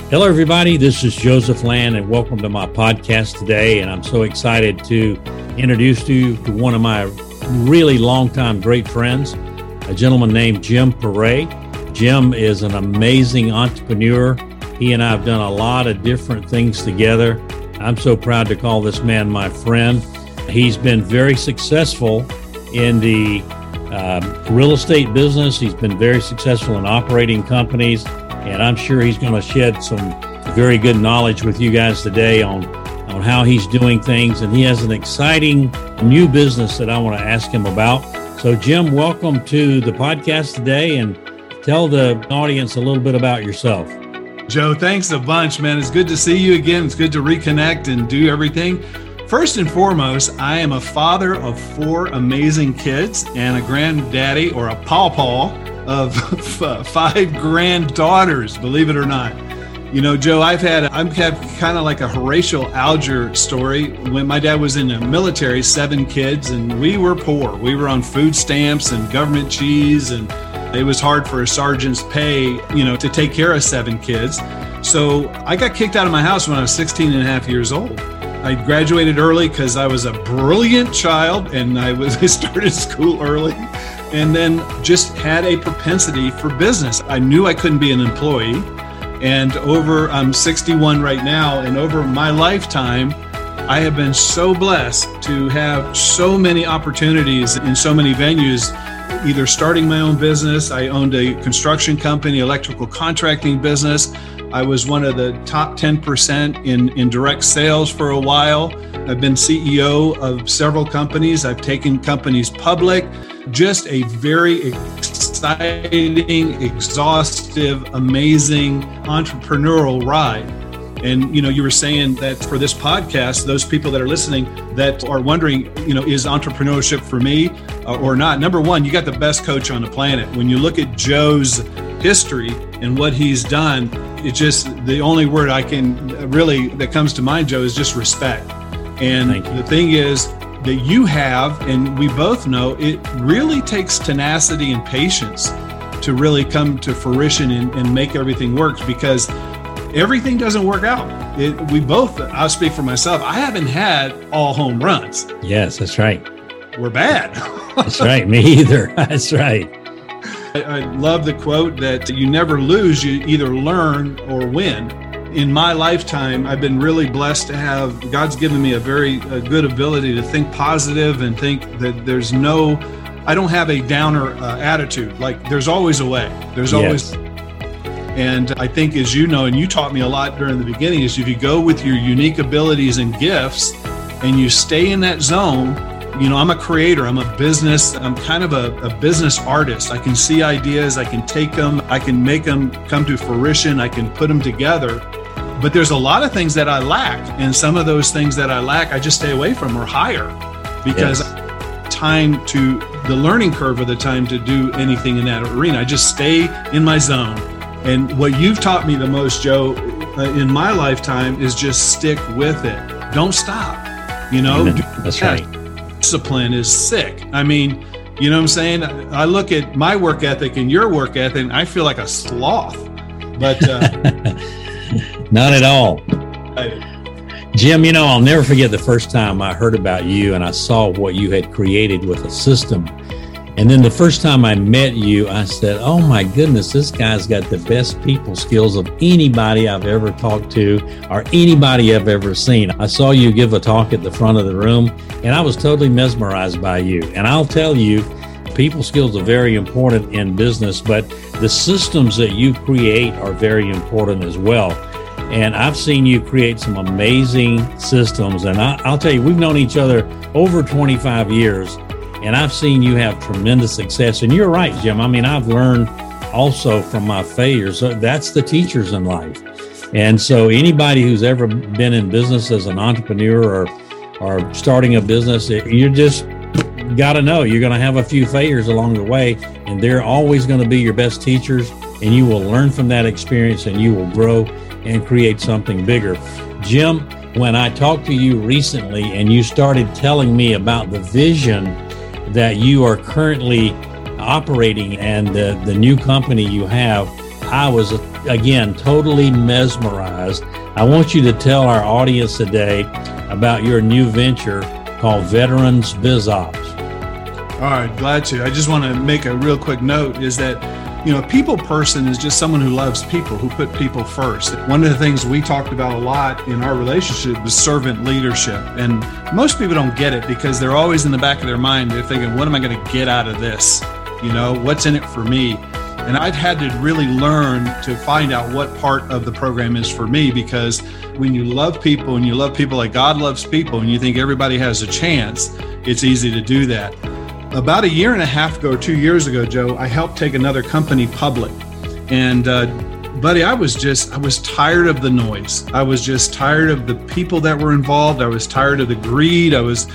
Hello, everybody. This is Joseph Land, and welcome to my podcast today. And I'm so excited to introduce you to one of my really longtime great friends, a gentleman named Jim Perret. Jim is an amazing entrepreneur. He and I have done a lot of different things together. I'm so proud to call this man my friend. He's been very successful in the real estate business. He's been very successful in operating companies. And I'm sure he's going to shed some very good knowledge with you guys today on how he's doing things. And he has an exciting new business that I want to ask him about. So, Jim, welcome to the podcast today, and tell the audience a little bit about yourself. Joe, thanks a bunch, man. It's good to see you again. It's good to reconnect and do everything. First and foremost, I am a father of 4 amazing kids and a granddaddy, or a pawpaw, of 5 granddaughters, believe it or not. You know, Joe, I've had kind of like a Horatio Alger story. When my dad was in the military, 7 kids, and we were poor. We were on food stamps and government cheese, and it was hard for a sergeant's pay, to take care of 7 kids. So I got kicked out of my house when I was 16 and a half years old. I graduated early because I was a brilliant child, and I started school early. And then just had a propensity for business. I knew I couldn't be an employee. And I'm 61 right now, and over my lifetime, I have been so blessed to have so many opportunities in so many venues, either starting my own business. I owned a construction company, electrical contracting business. I was one of the top 10% in direct sales for a while. I've been CEO of several companies. I've taken companies public. Just a very exciting, exhaustive, amazing entrepreneurial ride. And, you were saying that for this podcast, those people that are listening that are wondering, is entrepreneurship for me or not? Number one, you got the best coach on the planet. When you look at Joe's history and what he's done, it's just the only word that comes to mind, Joe, is just respect. And the thing is, that you have, and we both know, it really takes tenacity and patience to really come to fruition and make everything work, because everything doesn't work out. I'll speak for myself, I haven't had all home runs. Yes, that's right. We're bad. That's right. Me either. That's right. I love the quote that you never lose, you either learn or win. In my lifetime, I've been really blessed to have, God's given me a very good ability to think positive and think that I don't have a downer attitude. Like, there's always a way. There's always. And I think, as you know, and you taught me a lot during the beginning, is if you go with your unique abilities and gifts and you stay in that zone. I'm a creator. I'm kind of a business artist. I can see ideas. I can take them. I can make them come to fruition. I can put them together. But there's a lot of things that I lack. And some of those things that I lack, I just stay away from or hire, because the learning curve of the time to do anything in that arena. I just stay in my zone. And what you've taught me the most, Joe, in my lifetime is just stick with it. Don't stop. That's right. Discipline is sick. I mean, you know what I'm saying? I look at my work ethic and your work ethic, and I feel like a sloth. But not at all. Jim, I'll never forget the first time I heard about you and I saw what you had created with a system. And then the first time I met you, I said, oh my goodness, this guy's got the best people skills of anybody I've ever talked to or anybody I've ever seen. I saw you give a talk at the front of the room, and I was totally mesmerized by you. And I'll tell you, people skills are very important in business, but the systems that you create are very important as well. And I've seen you create some amazing systems. And I'll tell you, we've known each other over 25 years. And I've seen you have tremendous success. And you're right, Jim. I mean, I've learned also from my failures. That's the teachers in life. And so anybody who's ever been in business as an entrepreneur or starting a business, you just got to know you're going to have a few failures along the way. And they're always going to be your best teachers. And you will learn from that experience, and you will grow and create something bigger. Jim, when I talked to you recently and you started telling me about the vision that you are currently operating and the new company you have, I was, again, totally mesmerized. I want you to tell our audience today about your new venture called Veterans BizOps. All right, glad to. I just want to make a real quick note is that, a people person is just someone who loves people, who put people first. One of the things we talked about a lot in our relationship was servant leadership. And most people don't get it because they're always in the back of their mind. They're thinking, what am I going to get out of this? What's in it for me? And I've had to really learn to find out what part of the program is for me, because when you love people and you love people like God loves people and you think everybody has a chance, it's easy to do that. About a year and a half ago, 2 years ago, Joe, I helped take another company public. And buddy, I was tired of the noise. I was just tired of the people that were involved. I was tired of the greed. It was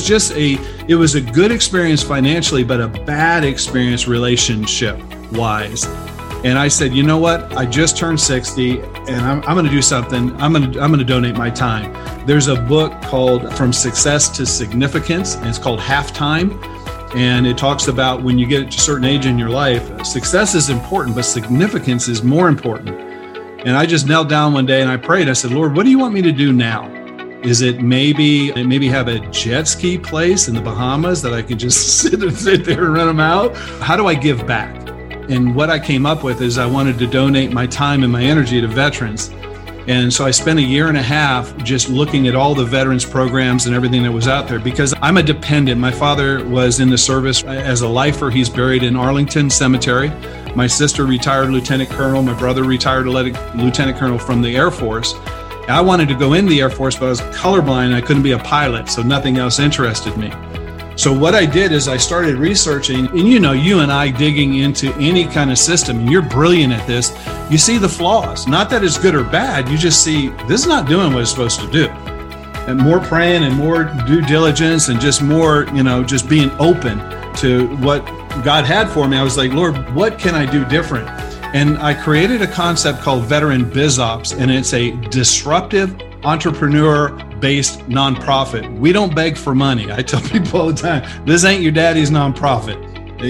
a good experience financially, but a bad experience relationship wise. And I said, you know what? I just turned 60 and I'm going to do something. I'm going to donate my time. There's a book called From Success to Significance, and it's called Halftime. And it talks about when you get to a certain age in your life, success is important, but significance is more important. And I just knelt down one day and I prayed. I said, Lord, what do you want me to do now? Is it maybe have a jet ski place in the Bahamas that I could just sit there and rent them out? How do I give back? And what I came up with is I wanted to donate my time and my energy to veterans. And so I spent a year and a half just looking at all the veterans programs and everything that was out there, because I'm a dependent. My father was in the service as a lifer. He's buried in Arlington Cemetery. My sister retired lieutenant colonel. My brother retired lieutenant colonel from the Air Force. I wanted to go in the Air Force, but I was colorblind. I couldn't be a pilot, so nothing else interested me. So what I did is I started researching, and you and I digging into any kind of system, and you're brilliant at this, you see the flaws. Not that it's good or bad, you just see this is not doing what it's supposed to do. And more praying and more due diligence and just more, just being open to what God had for me. I was like, Lord, what can I do different? And I created a concept called Veteran BizOps, and it's a disruptive entrepreneur-based nonprofit. We don't beg for money. I tell people all the time, this ain't your daddy's nonprofit,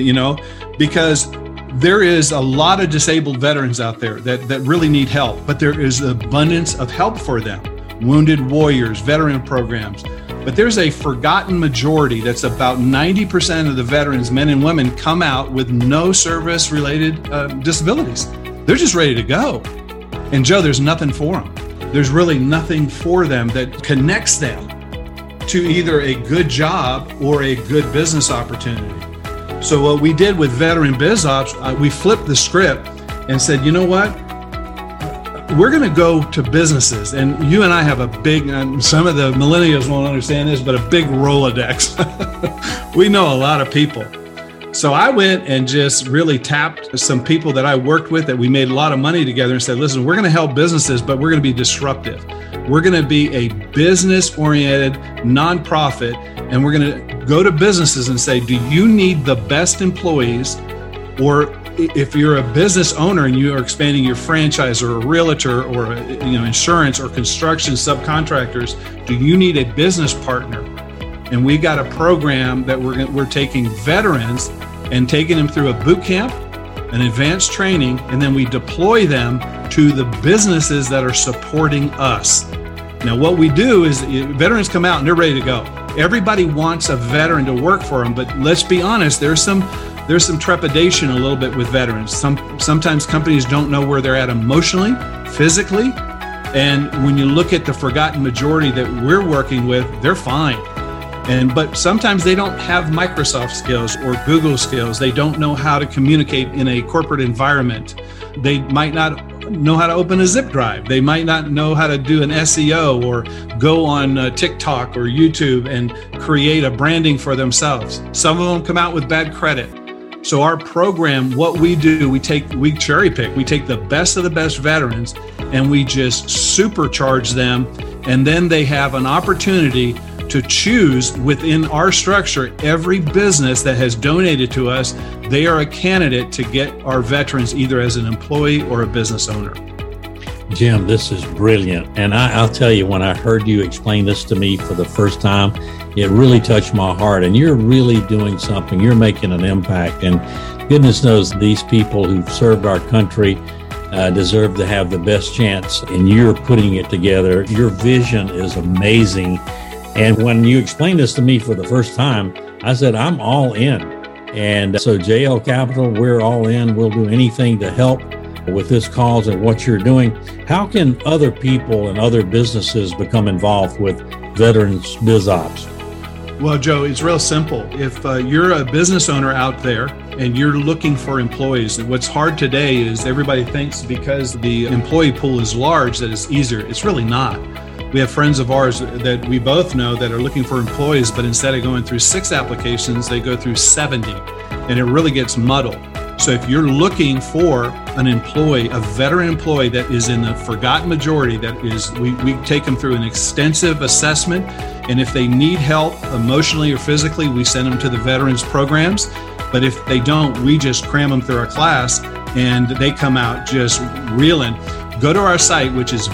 because there is a lot of disabled veterans out there that really need help, but there is abundance of help for them. Wounded warriors, veteran programs. But there's a forgotten majority that's about 90% of the veterans, men and women, come out with no service-related disabilities. They're just ready to go. And Joe, there's nothing for them. There's really nothing for them that connects them to either a good job or a good business opportunity. So what we did with Veteran BizOps, we flipped the script and said, you know what? We're going to go to businesses, and you and I have a big, some of the millennials won't understand this, but a big Rolodex. We know a lot of people. So I went and just really tapped some people that I worked with that we made a lot of money together and said, listen, we're going to help businesses, but we're going to be disruptive. We're going to be a business-oriented nonprofit, and we're going to go to businesses and say, do you need the best employees? Or if you're a business owner and you are expanding your franchise, or a realtor, or insurance or construction subcontractors, do you need a business partner? And we got a program that we're taking veterans and taking them through a boot camp, an advanced training, and then we deploy them to the businesses that are supporting us. Now, what we do is veterans come out and they're ready to go. Everybody wants a veteran to work for them, but let's be honest, there's some trepidation a little bit with veterans. Sometimes companies don't know where they're at emotionally, physically, and when you look at the forgotten majority that we're working with, they're fine. But sometimes they don't have Microsoft skills or Google skills. They don't know how to communicate in a corporate environment. They might not know how to open a zip drive. They might not know how to do an SEO or go on TikTok or YouTube and create a branding for themselves. Some of them come out with bad credit. So our program, what we do, we cherry pick. We take the best of the best veterans and we just supercharge them. And then they have an opportunity to choose within our structure. Every business that has donated to us, they are a candidate to get our veterans either as an employee or a business owner. Jim, this is brilliant. And I'll tell you, when I heard you explain this to me for the first time, it really touched my heart. And you're really doing something. You're making an impact. And goodness knows these people who've served our country deserve to have the best chance, and you're putting it together. Your vision is amazing. And when you explained this to me for the first time, I said, I'm all in. And so JL Capital, we're all in. We'll do anything to help with this cause and what you're doing. How can other people and other businesses become involved with Veterans Biz Ops? Well, Joe, it's real simple. If you're a business owner out there and you're looking for employees, what's hard today is everybody thinks because the employee pool is large that it's easier. It's really not. We have friends of ours that we both know that are looking for employees, but instead of going through 6 applications, they go through 70, and it really gets muddled. So if you're looking for an employee, a veteran employee that is in the forgotten majority, that is, we take them through an extensive assessment, and if they need help emotionally or physically, we send them to the veterans programs. But if they don't, we just cram them through our class and they come out just reeling. Go to our site, which is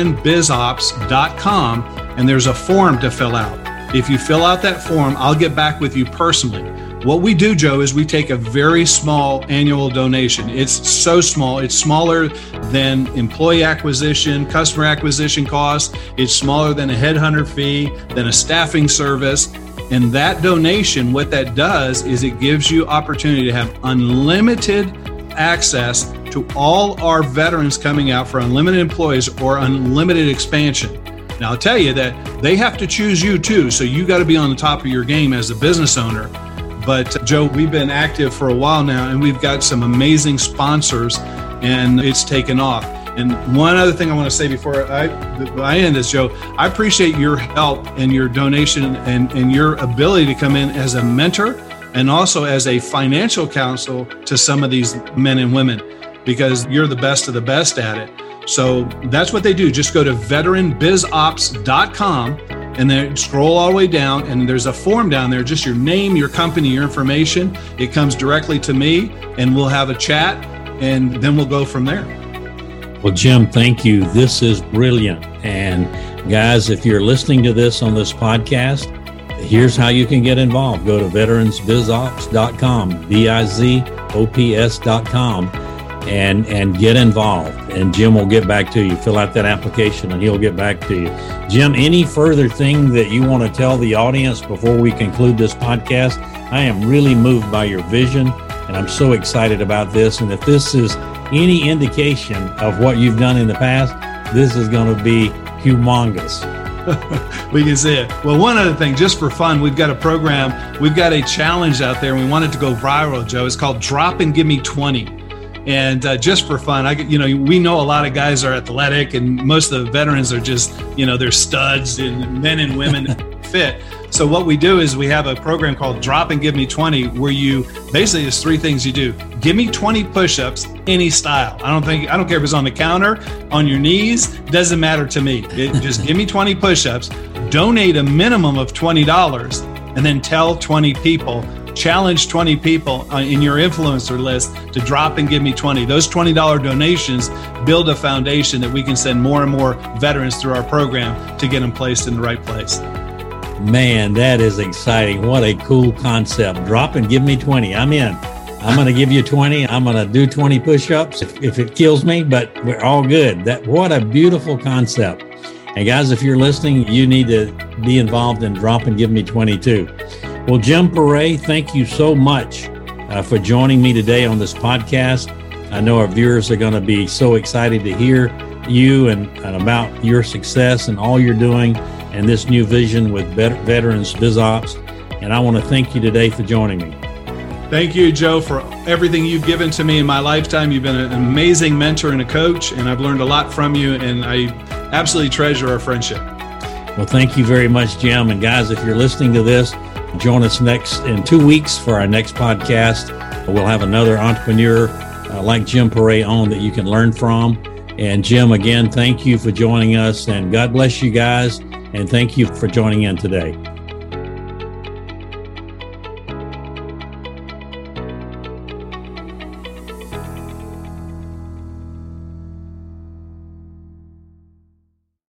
veteranbizops.com, and there's a form to fill out. If you fill out that form, I'll get back with you personally. What we do, Joe, is we take a very small annual donation. It's so small. It's smaller than employee acquisition, customer acquisition costs. It's smaller than a headhunter fee, than a staffing service. And that donation, what that does is it gives you opportunity to have unlimited access to all our veterans coming out for unlimited employees or unlimited expansion. Now, I'll tell you that they have to choose you too. So you got to be on the top of your game as a business owner. But Joe, we've been active for a while now, and we've got some amazing sponsors, and it's taken off. And one other thing I want to say before I end this, Joe, I appreciate your help and your donation and your ability to come in as a mentor and also as a financial counsel to some of these men and women, because you're the best of the best at it. So that's what they do. Just go to veteranbizops.com and then scroll all the way down, and there's a form down there, just your name, your company, your information. It comes directly to me, and we'll have a chat, and then we'll go from there. Well, Jim, thank you. This is brilliant. And guys, if you're listening to this on this podcast, here's how you can get involved. Go to veteransbizops.com, VIZOPS.com, and get involved. And Jim will get back to you. Fill out that application and he'll get back to you. Jim, any further thing that you want to tell the audience before we conclude this podcast? I am really moved by your vision, and I'm so excited about this. And if this is any indication of what you've done in the past, this is going to be humongous. We can see it. Well, one other thing, just for fun, we've got a program, we've got a challenge out there, and we want it to go viral, Joe. It's called Drop and Give Me 20. And just for fun, we know a lot of guys are athletic, and most of the veterans are just, they're studs, and men and women fit. So what we do is we have a program called Drop and Give Me 20, where you basically, there's 3 things you do. Give me 20 push-ups, any style. I don't care if it's on the counter, on your knees, doesn't matter to me. Just give me 20 push-ups, donate a minimum of $20, and then tell 20 people, challenge 20 people in your influencer list to drop and give me 20. Those $20 donations build a foundation that we can send more and more veterans through our program to get them placed in the right place. Man, that is exciting. What a cool concept. Drop and give me 20. I'm in. I'm going to give you 20. I'm going to do 20 push-ups if it kills me, but we're all good. What a beautiful concept. And guys, if you're listening, you need to be involved in Drop and Give Me 20 too. Well, Jim Pare, thank you so much for joining me today on this podcast. I know our viewers are going to be so excited to hear you and about your success and all you're doing and this new vision with Veterans Biz Ops. And I want to thank you today for joining me. Thank you, Joe, for everything you've given to me in my lifetime. You've been an amazing mentor and a coach, and I've learned a lot from you, and I absolutely treasure our friendship. Well, thank you very much, Jim. And guys, if you're listening to this, join us in 2 weeks for our next podcast. We'll have another entrepreneur like Jim Pare on that you can learn from. And Jim, again, thank you for joining us, and God bless you guys. And thank you for joining in today.